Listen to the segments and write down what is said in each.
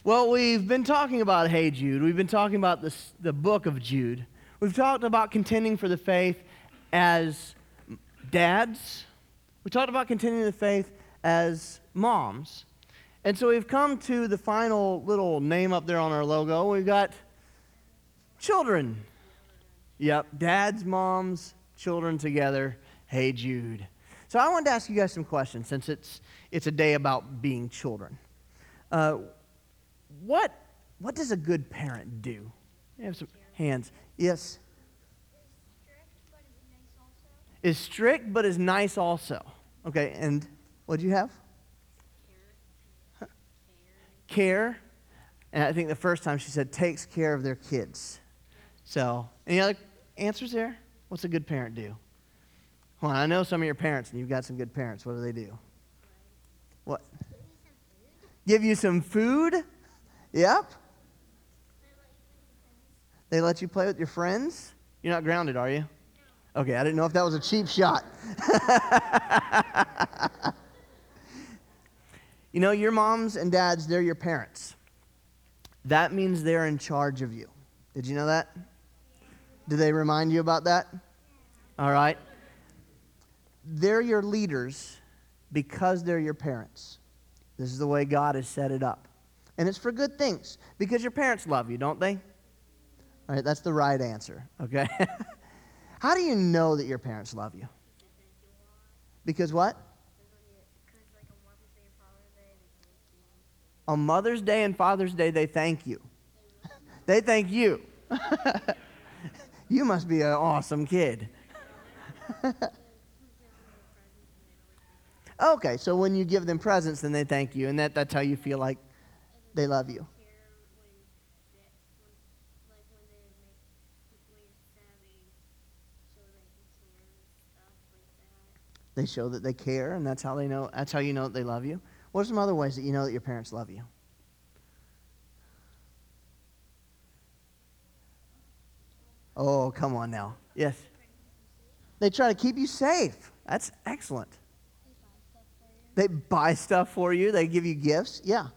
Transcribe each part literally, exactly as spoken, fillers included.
Well, we've been talking about Hey Jude. We've been talking about this, the book of Jude. We've talked about contending for the faith as dads. We talked about contending the faith as moms. And so we've come to the final little name up there on our logo. We've got children. Yep, dads, moms, children together. Hey Jude. So I wanted to ask you guys some questions since it's it's a day about being children. Uh, what what does a good parent do? You have some hands. Yes. Is strict but is nice also. Okay, and what do you have? Care. Care. And I think the first time she said takes care of their kids. So, any other answers there? What's a good parent do? Well, I know some of your parents, and you've got some good parents. What do they do? What? Give you some food? Yep. They let you play with your friends? You're not grounded, are you? Okay, I didn't know if that was a cheap shot. You know, your moms and dads, they're your parents. That means they're in charge of you. Did you know that? Did they remind you about that? All right. They're your leaders because they're your parents. This is the way God has set it up. And it's for good things, because your parents love you, don't they? All right, that's the right answer, okay? How do you know that your parents love you? Because what? On Mother's Day and Father's Day, they thank you. They thank you. You must be an awesome kid. Okay, so when you give them presents, then they thank you, and that, that's how you feel like they love you. They show that they care, and that's how they know. That's how you know that they love you. What are some other ways that you know that your parents love you? Oh, come on now. Yes. They try to keep you safe. That's excellent. They buy stuff for you. They give you gifts. Yeah.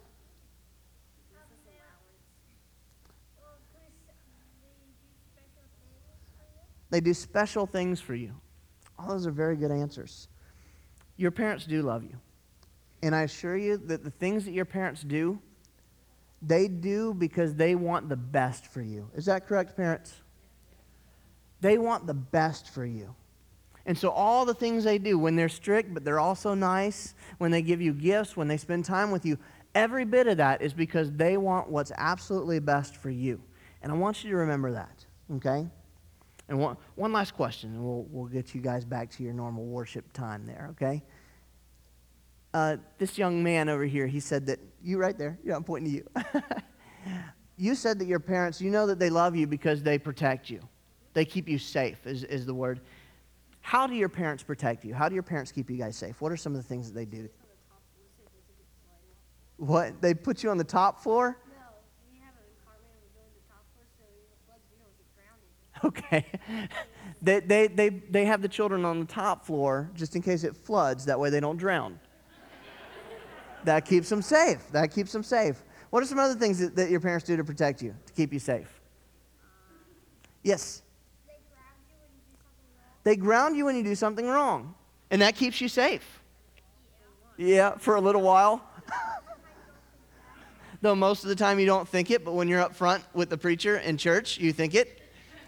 They do special things for you. All those are very good answers. Your parents do love you. And I assure you that the things that your parents do, they do because they want the best for you. Is that correct, parents? They want the best for you. And so all the things they do, when they're strict, but they're also nice, when they give you gifts, when they spend time with you, every bit of that is because they want what's absolutely best for you. And I want you to remember that, okay? And one, one last question, and we'll, we'll get you guys back to your normal worship time there, okay? Uh, this young man over here, he said that, you right there, yeah, I'm pointing to you. You said that your parents, you know that they love you because they protect you. They keep you safe, is, is the word. How do your parents protect you? How do your parents keep you guys safe? What are some of the things that they do? What? They put you on the top floor? No, we have an apartment and we go to the top floor, so if it floods, we don't get grounded. Okay. they, they, they, they have the children on the top floor just in case it floods. That way they don't drown. That keeps them safe. That keeps them safe. What are some other things that, that your parents do to protect you, to keep you safe? Yes? They ground you when you do something wrong. And that keeps you safe. Yeah, for a little while. Though most of the time you don't think it, but when you're up front with the preacher in church, you think it.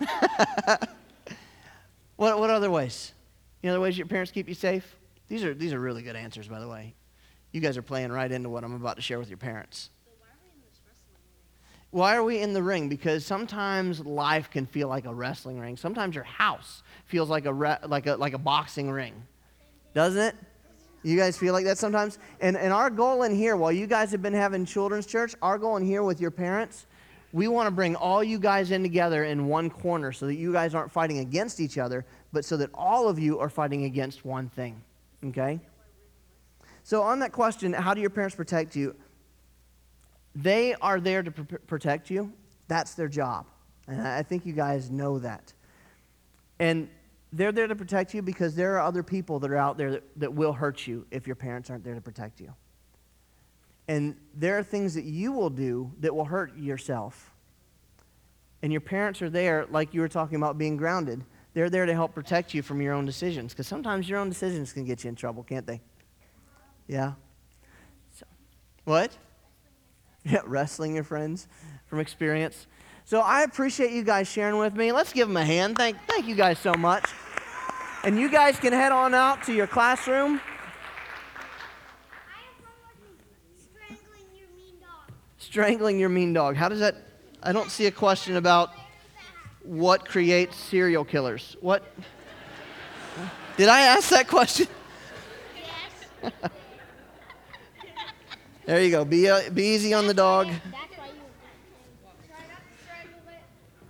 What what other ways? Any other ways your parents keep you safe? These are these are really good answers, by the way. You guys are playing right into what I'm about to share with your parents. So why are we in this wrestling ring? Why are we in the ring? Because sometimes life can feel like a wrestling ring. Sometimes your house feels like a re- like a like a boxing ring, doesn't it? You guys feel like that sometimes? And and our goal in here, while you guys have been having children's church, our goal in here with your parents, we want to bring all you guys in together in one corner so that you guys aren't fighting against each other, but so that all of you are fighting against one thing. Okay? So on that question, how do your parents protect you? They are there to pr- protect you. That's their job. And I think you guys know that. And they're there to protect you because there are other people that are out there that, that will hurt you if your parents aren't there to protect you. And there are things that you will do that will hurt yourself. And your parents are there, like you were talking about being grounded. They're there to help protect you from your own decisions. Because sometimes your own decisions can get you in trouble, can't they? Yeah? So, what? Yeah, wrestling your friends from experience. So I appreciate you guys sharing with me. Let's give them a hand. Thank, thank you guys so much. And you guys can head on out to your classroom. Strangling your mean dog. Strangling your mean dog. How does that? I don't see a question about what creates serial killers. What? Did I ask that question? Yes. There you go. Be, uh, be easy on the dog. That's why you try not to strangle it.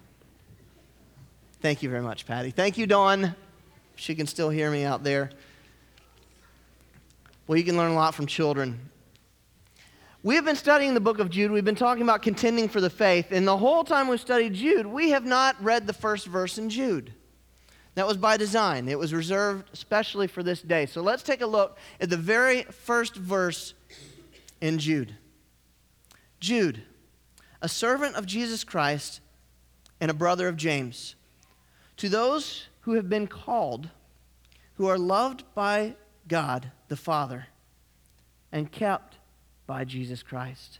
Thank you very much, Patty. Thank you, Dawn. She can still hear me out there. Well, you can learn a lot from children. We have been studying the book of Jude. We've been talking about contending for the faith. And the whole time we've studied Jude, we have not read the first verse in Jude. That was by design. It was reserved especially for this day. So let's take a look at the very first verse in Jude. Jude, a servant of Jesus Christ and a brother of James, to those who have been called, who are loved by God the Father and kept by Jesus Christ.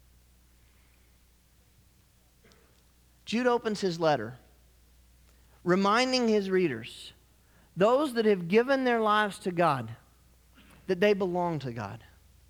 Jude opens his letter reminding his readers, those that have given their lives to God, that they belong to God.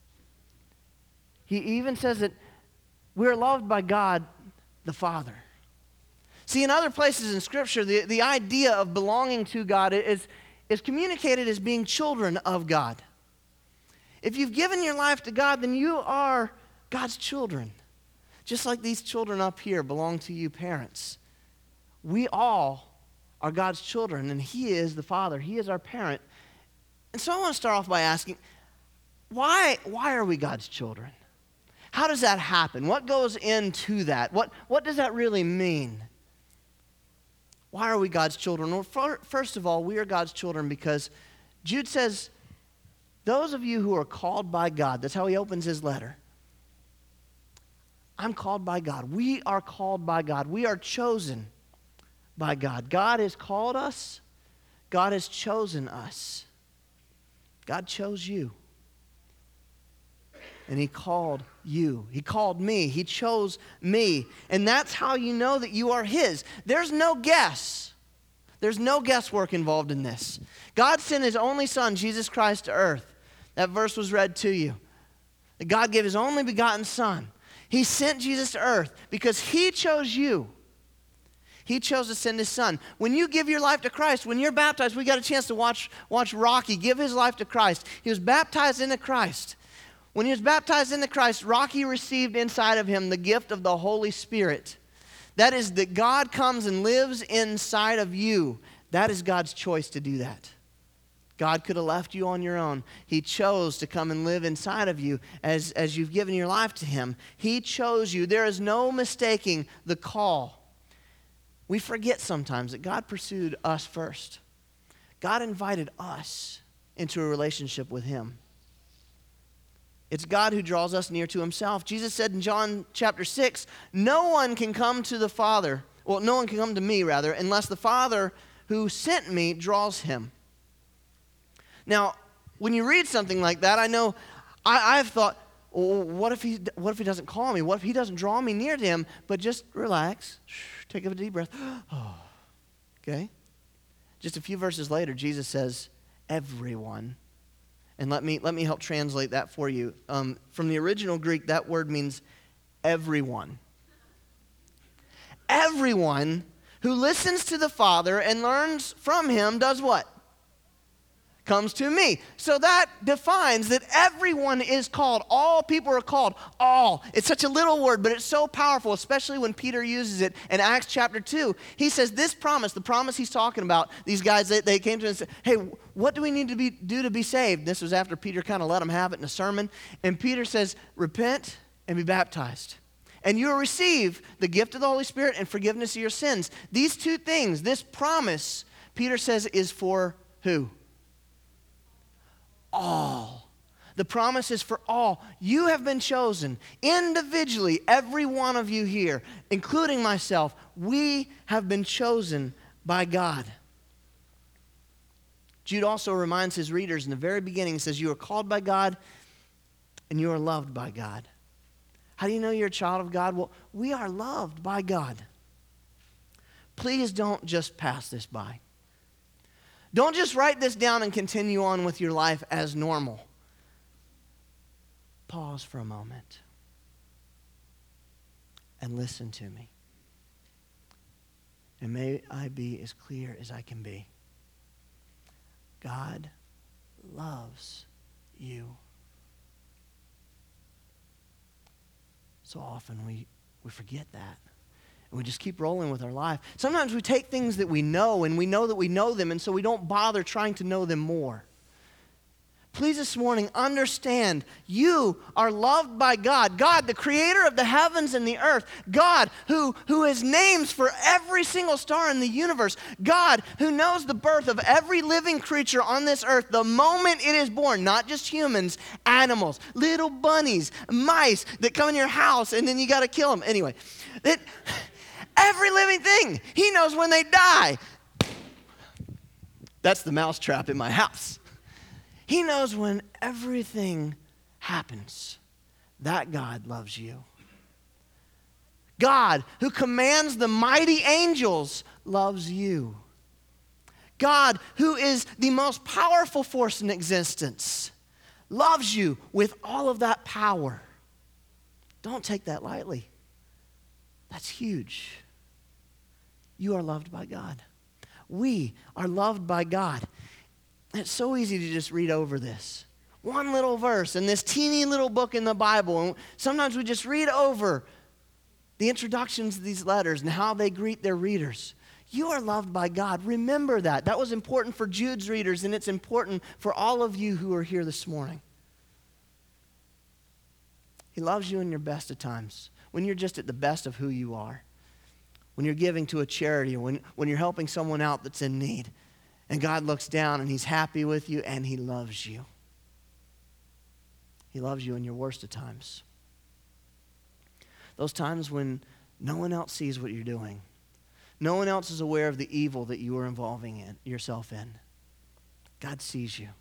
He even says that we're loved by God the Father. See, in other places in Scripture, the, the idea of belonging to God is, is communicated as being children of God. If you've given your life to God, then you are God's children. Just like these children up here belong to you parents. We all are God's children, and He is the Father. He is our parent. And so I want to start off by asking, why, why are we God's children? How does that happen? What goes into that? What, what does that really mean? Why are we God's children? Well, for, first of all, we are God's children because Jude says, those of you who are called by God, that's how he opens his letter. I'm called by God. We are called by God. We are chosen by God. God has called us. God has chosen us. God chose you. And He called you. He called me. He chose me. And that's how you know that you are His. There's no guess. There's no guesswork involved in this. God sent His only Son, Jesus Christ, to earth. That verse was read to you. That God gave His only begotten Son. He sent Jesus to earth because He chose you. He chose to send His Son. When you give your life to Christ, when you're baptized, we got a chance to watch, watch Rocky give his life to Christ. He was baptized into Christ. When he was baptized into Christ, Rocky received inside of him the gift of the Holy Spirit. That is that God comes and lives inside of you. That is God's choice to do that. God could have left you on your own. He chose to come and live inside of you as, as you've given your life to Him. He chose you. There is no mistaking the call. We forget sometimes that God pursued us first. God invited us into a relationship with Him. It's God who draws us near to Himself. Jesus said in John chapter six, no one can come to the Father, well, no one can come to me, rather, unless the Father who sent me draws him. Now, when you read something like that, I know, I, I've thought, well, what if he, what if he doesn't call me? What if He doesn't draw me near to Him? But just relax, take a deep breath. Oh, okay? Just a few verses later, Jesus says, everyone. And let me, let me help translate that for you. Um, from the original Greek, that word means everyone. Everyone who listens to the Father and learns from Him does what? Comes to me. So that defines that everyone is called. All people are called. All. It's such a little word, but it's so powerful, especially when Peter uses it in Acts chapter two. He says this promise, the promise he's talking about, these guys, they, they came to him and said, hey, what do we need to be, do to be saved? This was after Peter kind of let them have it in a sermon. And Peter says, repent and be baptized. And you will receive the gift of the Holy Spirit and forgiveness of your sins. These two things, this promise, Peter says, is for who? All. The promise is for all. You have been chosen individually, every one of you here, including myself. We have been chosen by God. Jude also reminds his readers in the very beginning, he says, you are called by God and you are loved by God. How do you know you're a child of God? Well, we are loved by God. Please don't just pass this by. Don't just write this down and continue on with your life as normal. Pause for a moment and listen to me. And may I be as clear as I can be. God loves you. So often we, we forget that. And we just keep rolling with our life. Sometimes we take things that we know and we know that we know them, and so we don't bother trying to know them more. Please this morning understand you are loved by God. God, the creator of the heavens and the earth. God, who, who has names for every single star in the universe. God, who knows the birth of every living creature on this earth the moment it is born. Not just humans, animals, little bunnies, mice that come in your house and then you got to kill them. Anyway, it, every living thing, he knows when they die. That's the mousetrap in my house. He knows when everything happens. That God loves you. God, who commands the mighty angels, loves you. God, who is the most powerful force in existence, loves you with all of that power. Don't take that lightly. That's huge. You are loved by God. We are loved by God. It's so easy to just read over this. One little verse in this teeny little book in the Bible. And sometimes we just read over the introductions to these letters and how they greet their readers. You are loved by God. Remember that. That was important for Jude's readers, and it's important for all of you who are here this morning. He loves you in your best of times, when you're just at the best of who you are, when you're giving to a charity, or when, when you're helping someone out that's in need. And God looks down and he's happy with you and he loves you. He loves you in your worst of times. Those times when no one else sees what you're doing. No one else is aware of the evil that you are involving in, yourself in. God sees you.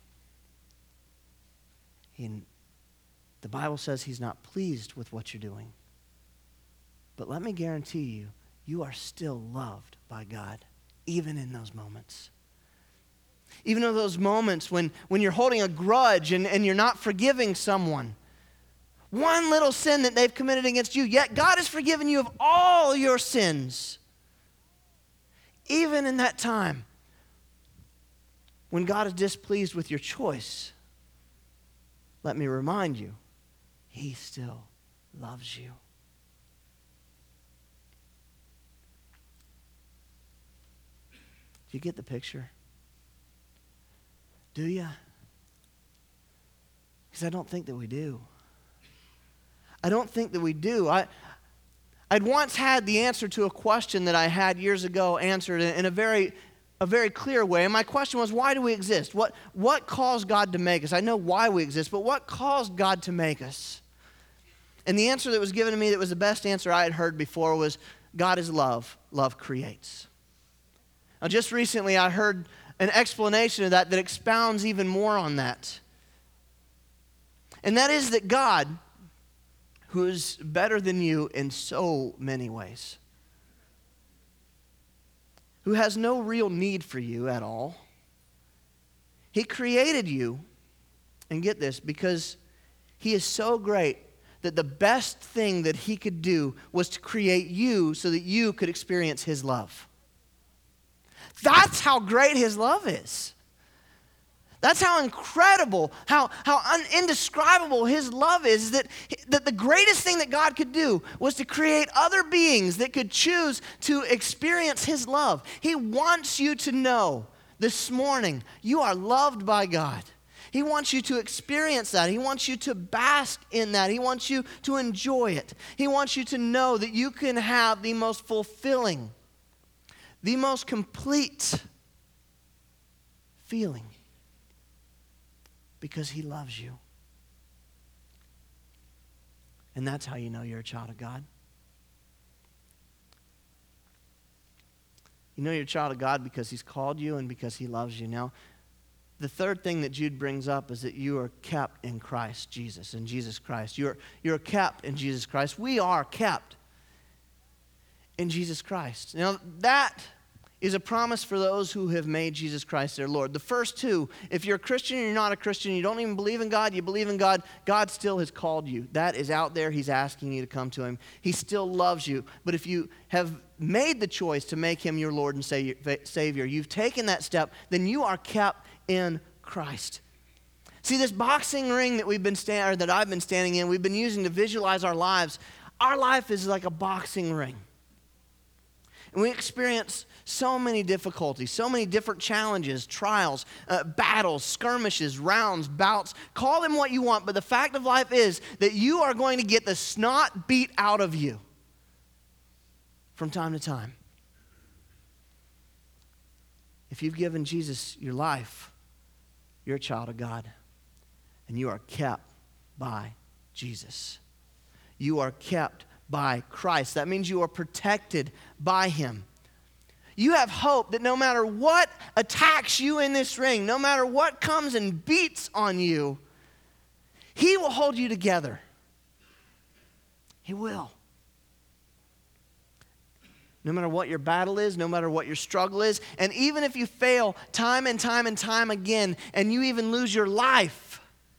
He, the Bible says he's not pleased with what you're doing. But let me guarantee you, you are still loved by God, even in those moments. Even in those moments when, when you're holding a grudge and, and you're not forgiving someone. One little sin that they've committed against you, yet God has forgiven you of all your sins. Even in that time when God is displeased with your choice, let me remind you, he still loves you. Do you get the picture? Do you? Because I don't think that we do. I don't think that we do. I, I'd once had the answer to a question that I had years ago answered in, in a very, a very clear way. And my question was, why do we exist? What, what caused God to make us? I know why we exist, but what caused God to make us? And the answer that was given to me that was the best answer I had heard before was, God is love. Love creates. Now, just recently I heard an explanation of that that expounds even more on that. And that is that God, who is better than you in so many ways, who has no real need for you at all, he created you, and get this, because he is so great that the best thing that he could do was to create you so that you could experience his love. That's how great his love is. That's how incredible, how, how un- indescribable his love is, that, that the greatest thing that God could do was to create other beings that could choose to experience his love. He wants you to know this morning you are loved by God. He wants you to experience that. He wants you to bask in that. He wants you to enjoy it. He wants you to know that you can have the most fulfilling, the most complete feeling because he loves you. And that's how you know you're a child of God. You know you're a child of God because he's called you and because he loves you. Now, the third thing that Jude brings up is that you are kept in Christ Jesus, in Jesus Christ. You're, you're kept in Jesus Christ. We are kept in Jesus Christ. Now, that is a promise for those who have made Jesus Christ their Lord. The first two, if you're a Christian and you're not a Christian, you don't even believe in God, you believe in God, God still has called you. That is out there. He's asking you to come to him. He still loves you. But if you have made the choice to make him your Lord and Savior, you've taken that step, then you are kept in Christ. See, this boxing ring that we've been sta- or that I've been standing in, we've been using to visualize our lives. Our life is like a boxing ring. And we experience so many difficulties, so many different challenges, trials, uh, battles, skirmishes, rounds, bouts. Call them what you want, but the fact of life is that you are going to get the snot beat out of you from time to time. If you've given Jesus your life, you're a child of God, and you are kept by Jesus. You are kept by Christ. That means you are protected by him. You have hope that no matter what attacks you in this ring, no matter what comes and beats on you, he will hold you together. He will. No matter what your battle is, no matter what your struggle is, and even if you fail time and time and time again, and you even lose your life,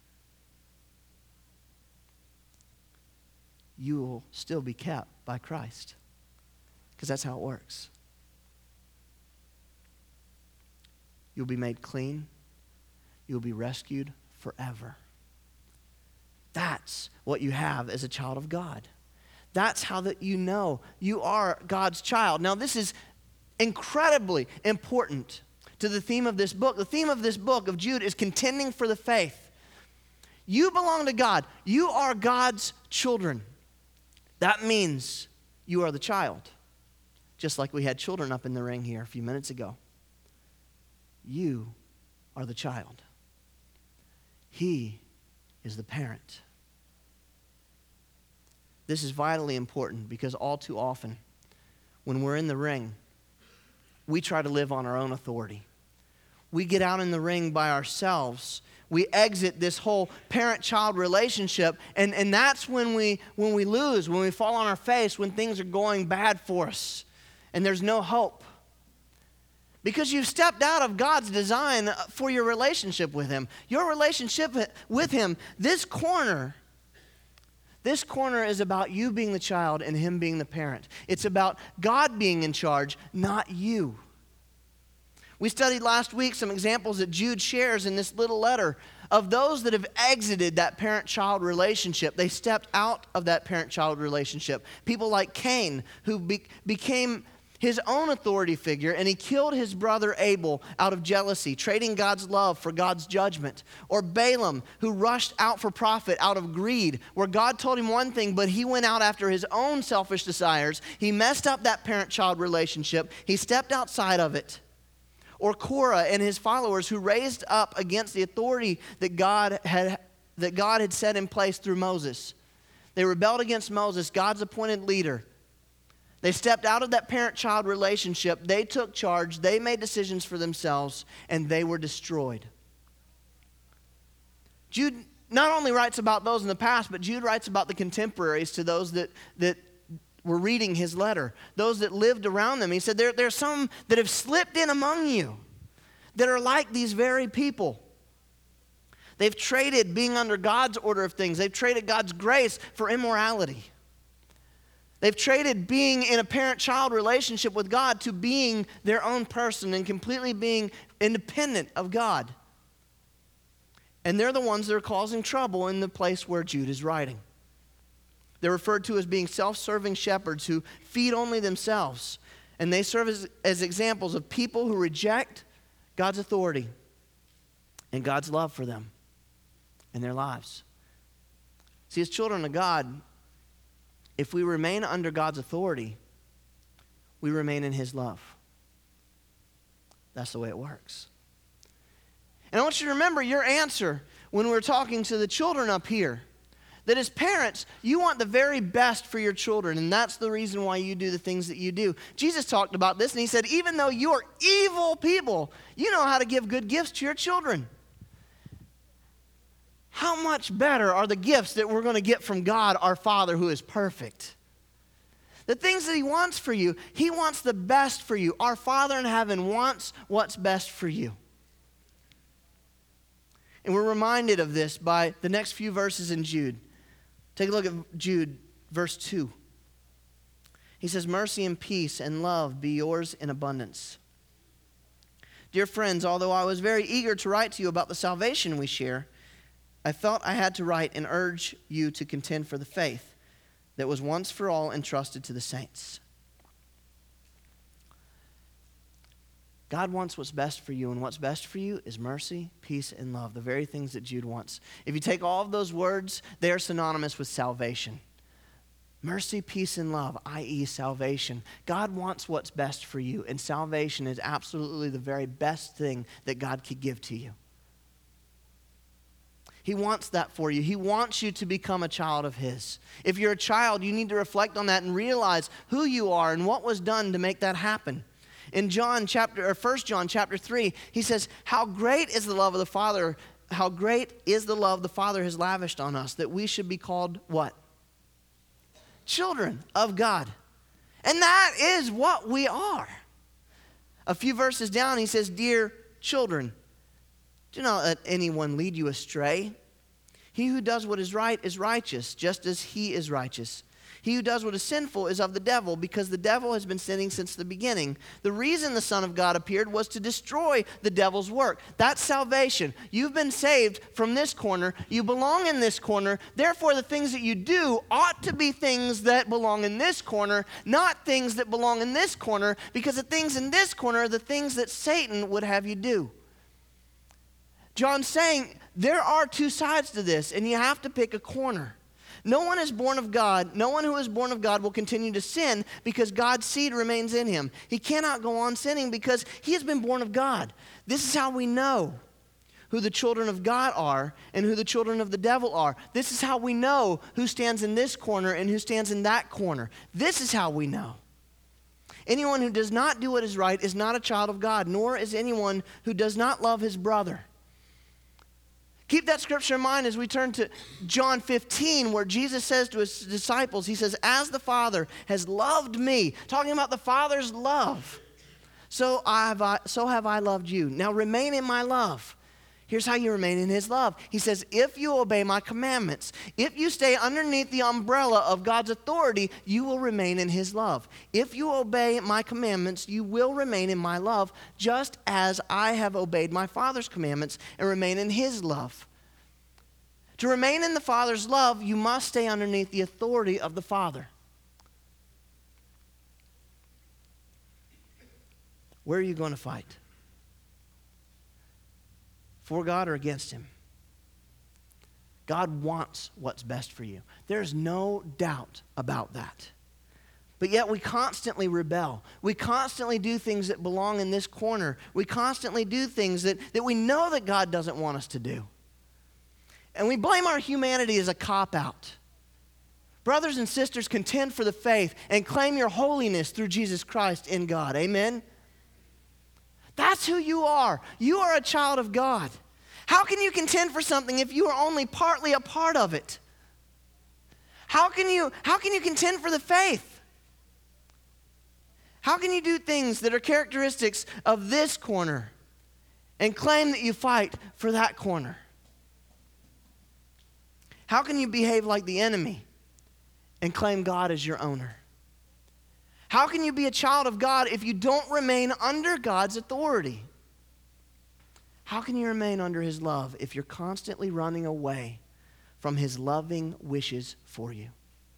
you will still be kept by Christ. Because that's how it works. You'll be made clean. You'll be rescued forever. That's what you have as a child of God. That's how that you know you are God's child. Now, this is incredibly important to the theme of this book. The theme of this book of Jude is contending for the faith. You belong to God. You are God's children. That means you are the child. Just like we had children up in the ring here a few minutes ago. You are the child. He is the parent. This is vitally important because all too often, when we're in the ring, we try to live on our own authority. We get out in the ring by ourselves. We exit this whole parent-child relationship, and, and that's when we, when we lose, when we fall on our face, when things are going bad for us, and there's no hope. Because you've stepped out of God's design for your relationship with him. Your relationship with him, this corner, this corner is about you being the child and him being the parent. It's about God being in charge, not you. We studied last week some examples that Jude shares in this little letter of those that have exited that parent-child relationship. They stepped out of that parent-child relationship. People like Cain, who be- became his own authority figure, and he killed his brother Abel out of jealousy, trading God's love for God's judgment. Or Balaam, who rushed out for profit out of greed, where God told him one thing, but he went out after his own selfish desires. He messed up that parent-child relationship. He stepped outside of it. Or Korah and his followers, who raised up against the authority that God had, that God had set in place through Moses. They rebelled against Moses, God's appointed leader. They stepped out of that parent-child relationship. They took charge. They made decisions for themselves, and they were destroyed. Jude not only writes about those in the past, but Jude writes about the contemporaries to those that, that were reading his letter, those that lived around them. He said, there, there are some that have slipped in among you that are like these very people. They've traded being under God's order of things. They've traded God's grace for immorality. They've traded being in a parent-child relationship with God to being their own person and completely being independent of God. And they're the ones that are causing trouble in the place where Jude is writing. They're referred to as being self-serving shepherds who feed only themselves. And they serve as, as examples of people who reject God's authority and God's love for them in their lives. See, as children of God, if we remain under God's authority, we remain in his love. That's the way it works. And I want you to remember your answer when we're talking to the children up here. That as parents, you want the very best for your children, and that's the reason why you do the things that you do. Jesus talked about this, and he said, even though you are evil people, you know how to give good gifts to your children. How much better are the gifts that we're going to get from God, our Father, who is perfect? The things that he wants for you, he wants the best for you. Our Father in heaven wants what's best for you. And we're reminded of this by the next few verses in Jude. Take a look at Jude, verse two. He says, mercy and peace and love be yours in abundance. Dear friends, although I was very eager to write to you about the salvation we share, I felt I had to write and urge you to contend for the faith that was once for all entrusted to the saints. God wants what's best for you, and what's best for you is mercy, peace, and love, the very things that Jude wants. If you take all of those words, they are synonymous with salvation. Mercy, peace, and love, that is salvation. God wants what's best for you, and salvation is absolutely the very best thing that God could give to you. He wants that for you. He wants you to become a child of his. If you're a child, you need to reflect on that and realize who you are and what was done to make that happen. In John chapter, or First John chapter three, he says, how great is the love of the Father, how great is the love the Father has lavished on us, that we should be called what? Children of God. And that is what we are. A few verses down, he says, dear children, do not let anyone lead you astray. He who does what is right is righteous, just as he is righteous. He who does what is sinful is of the devil, because the devil has been sinning since the beginning. The reason the Son of God appeared was to destroy the devil's work. That's salvation. You've been saved from this corner. You belong in this corner. Therefore, the things that you do ought to be things that belong in this corner, not things that belong in this corner, because the things in this corner are the things that Satan would have you do. John's saying there are two sides to this, and you have to pick a corner. No one is born of God. No one who is born of God will continue to sin because God's seed remains in him. He cannot go on sinning because he has been born of God. This is how we know who the children of God are and who the children of the devil are. This is how we know who stands in this corner and who stands in that corner. This is how we know. Anyone who does not do what is right is not a child of God, nor is anyone who does not love his brother. Keep that scripture in mind as we turn to John fifteen, where Jesus says to his disciples, he says, as the Father has loved me, talking about the Father's love, so, I have, I, so have I loved you. Now remain in my love. Here's how you remain in his love. He says, if you obey my commandments, if you stay underneath the umbrella of God's authority, you will remain in his love. If you obey my commandments, you will remain in my love, just as I have obeyed my Father's commandments and remain in his love. To remain in the Father's love, you must stay underneath the authority of the Father. Where are you going to fight? For God or against him? God wants what's best for you. There's no doubt about that. But yet we constantly rebel. We constantly do things that belong in this corner. We constantly do things that, that we know that God doesn't want us to do. And we blame our humanity as a cop-out. Brothers and sisters, contend for the faith and claim your holiness through Jesus Christ in God. Amen? That's who you are. You are a child of God. How can you contend for something if you are only partly a part of it? How can you, how can you contend for the faith? How can you do things that are characteristics of this corner and claim that you fight for that corner? How can you behave like the enemy and claim God as your owner? How can you be a child of God if you don't remain under God's authority? How can you remain under his love if you're constantly running away from his loving wishes for you?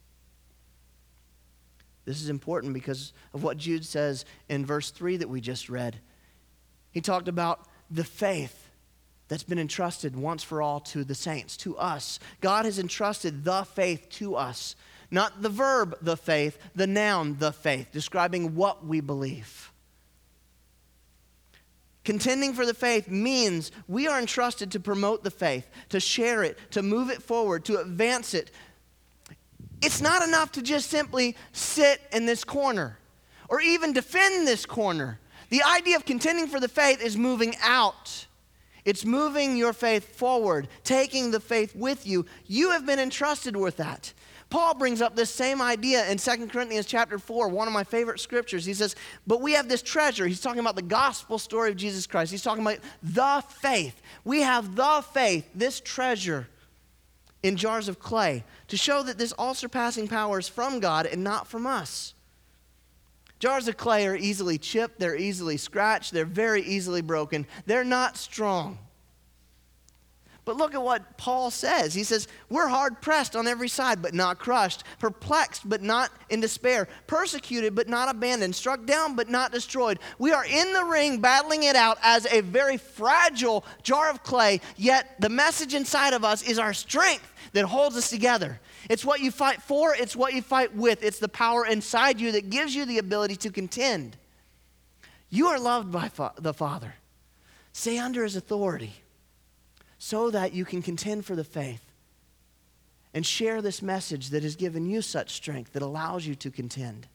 This is important because of what Jude says in verse three that we just read. He talked about the faith that's been entrusted once for all to the saints, to us. God has entrusted the faith to us. Not the verb, the faith, the noun, the faith, describing what we believe. Contending for the faith means we are entrusted to promote the faith, to share it, to move it forward, to advance it. It's not enough to just simply sit in this corner or even defend this corner. The idea of contending for the faith is moving out. It's moving your faith forward, taking the faith with you. You have been entrusted with that. Paul brings up this same idea in Second Corinthians chapter four, one of my favorite scriptures. He says, but we have this treasure. He's talking about the gospel story of Jesus Christ. He's talking about the faith. We have the faith, this treasure in jars of clay, to show that this all-surpassing power is from God and not from us. Jars of clay are easily chipped, they're easily scratched, they're very easily broken. They're not strong. But look at what Paul says. He says, we're hard pressed on every side, but not crushed, perplexed, but not in despair, persecuted, but not abandoned, struck down, but not destroyed. We are in the ring battling it out as a very fragile jar of clay, yet the message inside of us is our strength that holds us together. It's what you fight for, it's what you fight with. It's the power inside you that gives you the ability to contend. You are loved by fa- the Father. Stay under his authority so that you can contend for the faith and share this message that has given you such strength that allows you to contend.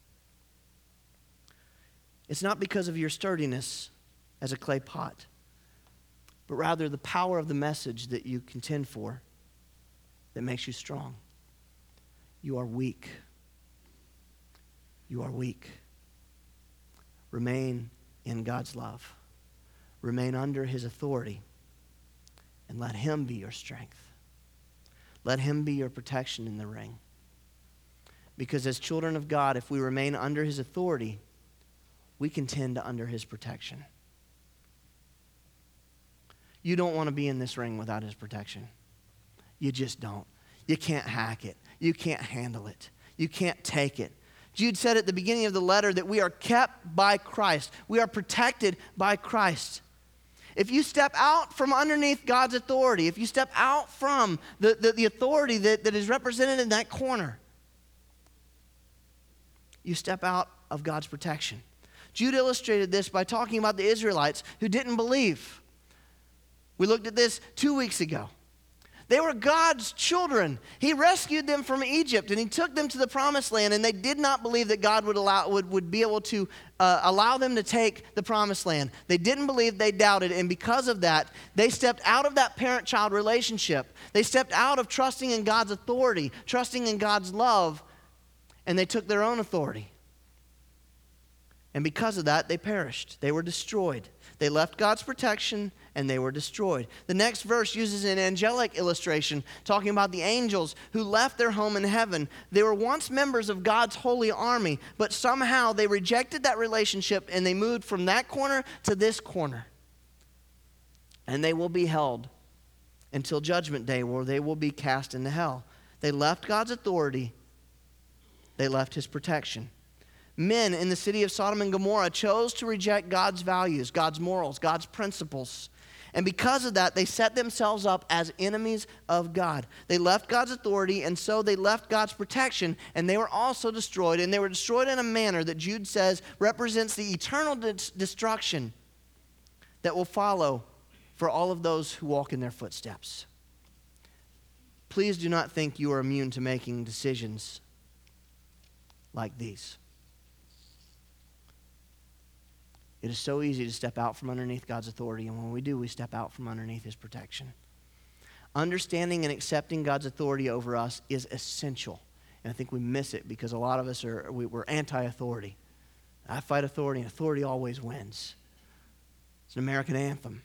It's not because of your sturdiness as a clay pot, but rather the power of the message that you contend for that makes you strong. You are weak. You are weak. Remain in God's love. Remain under his authority. And let him be your strength. Let him be your protection in the ring. Because as children of God, if we remain under his authority, we contend under his protection. You don't want to be in this ring without his protection. You just don't. You can't hack it. You can't handle it. You can't take it. Jude said at the beginning of the letter that we are kept by Christ. We are protected by Christ. If you step out from underneath God's authority, if you step out from the, the, the authority that, that is represented in that corner, you step out of God's protection. Jude illustrated this by talking about the Israelites who didn't believe. We looked at this two weeks ago. They were God's children. He rescued them from Egypt, and he took them to the promised land, and they did not believe that God would allow would, would be able to uh, allow them to take the promised land. They didn't believe, they doubted, and because of that, they stepped out of that parent-child relationship. They stepped out of trusting in God's authority, trusting in God's love, and they took their own authority. And because of that, they perished. They were destroyed. They left God's protection and they were destroyed. The next verse uses an angelic illustration talking about the angels who left their home in heaven. They were once members of God's holy army, but somehow they rejected that relationship and they moved from that corner to this corner. And they will be held until judgment day where they will be cast into hell. They left God's authority. They left his protection. Men in the city of Sodom and Gomorrah chose to reject God's values, God's morals, God's principles. And because of that, they set themselves up as enemies of God. They left God's authority, and so they left God's protection, and they were also destroyed. And they were destroyed in a manner that Jude says represents the eternal de- destruction that will follow for all of those who walk in their footsteps. Please do not think you are immune to making decisions like these. It is so easy to step out from underneath God's authority, and when we do, we step out from underneath his protection. Understanding and accepting God's authority over us is essential, and I think we miss it because a lot of us are we, we're anti-authority. I fight authority, and authority always wins. It's an American anthem.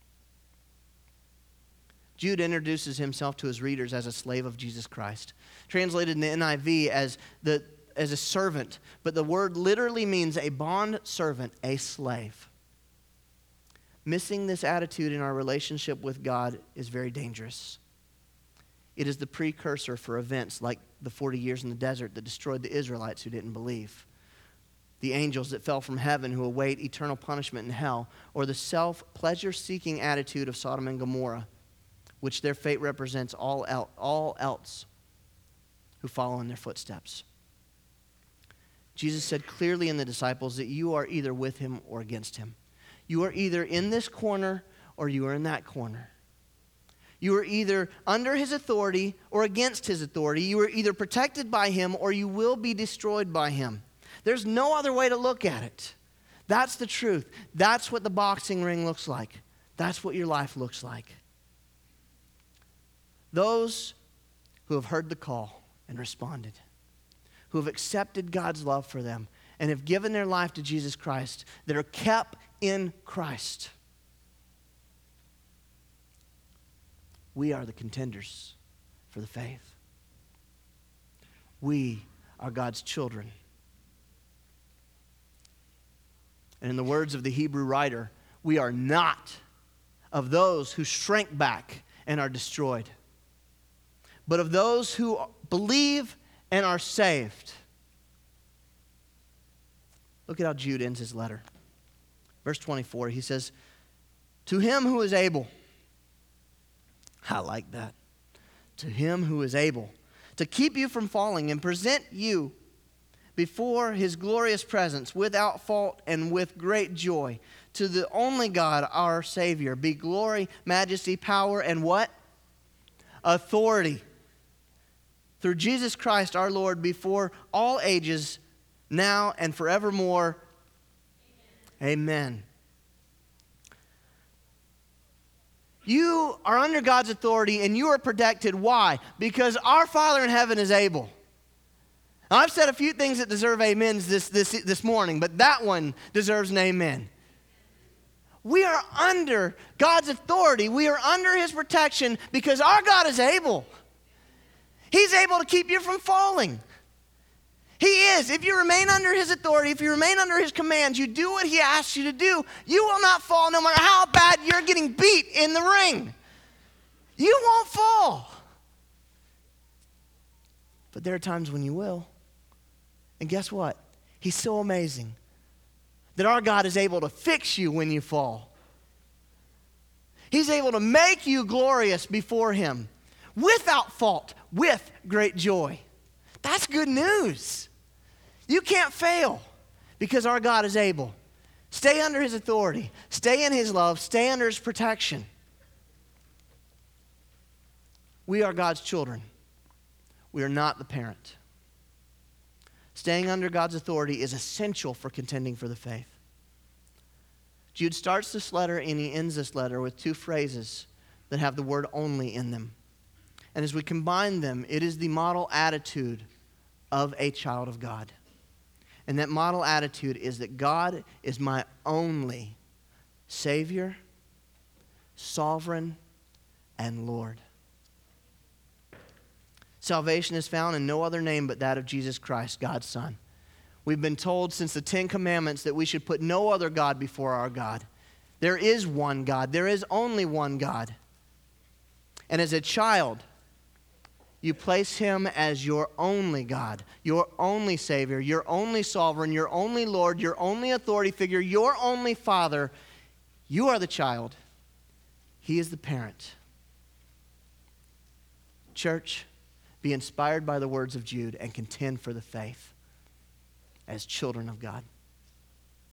Jude introduces himself to his readers as a slave of Jesus Christ, translated in the N I V as the as a servant, but the word literally means a bond servant, a slave. Missing this attitude in our relationship with God is very dangerous. It is the precursor for events like the forty years in the desert that destroyed the Israelites who didn't believe, the angels that fell from heaven who await eternal punishment in hell, or the self-pleasure-seeking attitude of Sodom and Gomorrah, which their fate represents all, el- all else who follow in their footsteps. Jesus said clearly in the disciples that you are either with him or against him. You are either in this corner or you are in that corner. You are either under his authority or against his authority. You are either protected by him or you will be destroyed by him. There's no other way to look at it. That's the truth. That's what the boxing ring looks like. That's what your life looks like. Those who have heard the call and responded, who have accepted God's love for them and have given their life to Jesus Christ, that are kept in Christ. We are the contenders for the faith. We are God's children. And in the words of the Hebrew writer, we are not of those who shrink back and are destroyed, but of those who believe and are saved. Look at how Jude ends his letter. Verse twenty-four, he says, to him who is able, I like that, to him who is able to keep you from falling and present you before his glorious presence without fault and with great joy. To the only God, our Savior, be glory, majesty, power, and what? Authority. Through Jesus Christ our Lord, before all ages, now and forevermore. Amen. Amen. You are under God's authority and you are protected. Why? Because our Father in heaven is able. Now, I've said a few things that deserve amens this, this, this morning, but that one deserves an amen. We are under God's authority. We are under his protection because our God is able. He's able to keep you from falling. He is. If you remain under his authority, if you remain under his commands, you do what he asks you to do, you will not fall no matter how bad you're getting beat in the ring. You won't fall. But there are times when you will. And guess what? He's so amazing that our God is able to fix you when you fall. He's able to make you glorious before him without fault, with great joy. That's good news. You can't fail because our God is able. Stay under his authority. Stay in his love. Stay under his protection. We are God's children. We are not the parent. Staying under God's authority is essential for contending for the faith. Jude starts this letter and he ends this letter with two phrases that have the word only in them. And as we combine them, it is the model attitude of a child of God. And that model attitude is that God is my only Savior, Sovereign, and Lord. Salvation is found in no other name but that of Jesus Christ, God's Son. We've been told since the Ten Commandments that we should put no other God before our God. There is one God. There is only one God. And as a child, you place him as your only God, your only Savior, your only Sovereign, your only Lord, your only authority figure, your only Father. You are the child. He is the parent. Church, be inspired by the words of Jude and contend for the faith as children of God.